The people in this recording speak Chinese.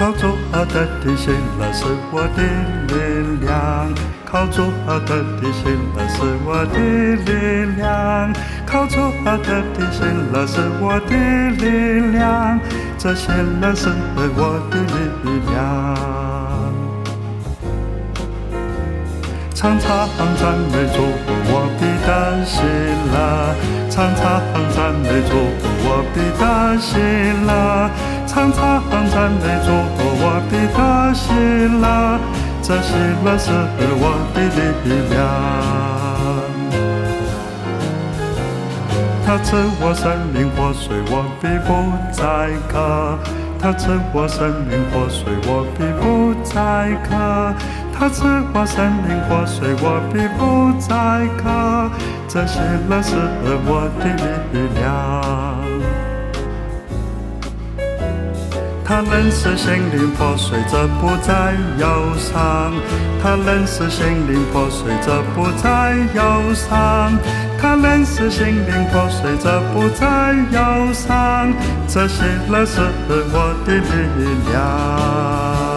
靠主的地心了是我的力量，靠主的地心了是我的力量，靠主的地心了是我的力量，这些了是我的力量。常常赞美主，我必得喜乐；常常赞美主，我必得喜乐；常常赞美主，我必得喜乐。这喜乐是我的力量。他赐我生命活水，我必不再渴；他赐我生命活水，我必不再渴；他赐我生命活水，我必不再渴。这喜乐是我的力量。他能使心灵破碎，这不再忧伤；他能使心灵破碎，这不再忧伤；他能使心灵破碎，这不再忧伤。这喜乐是我的力量。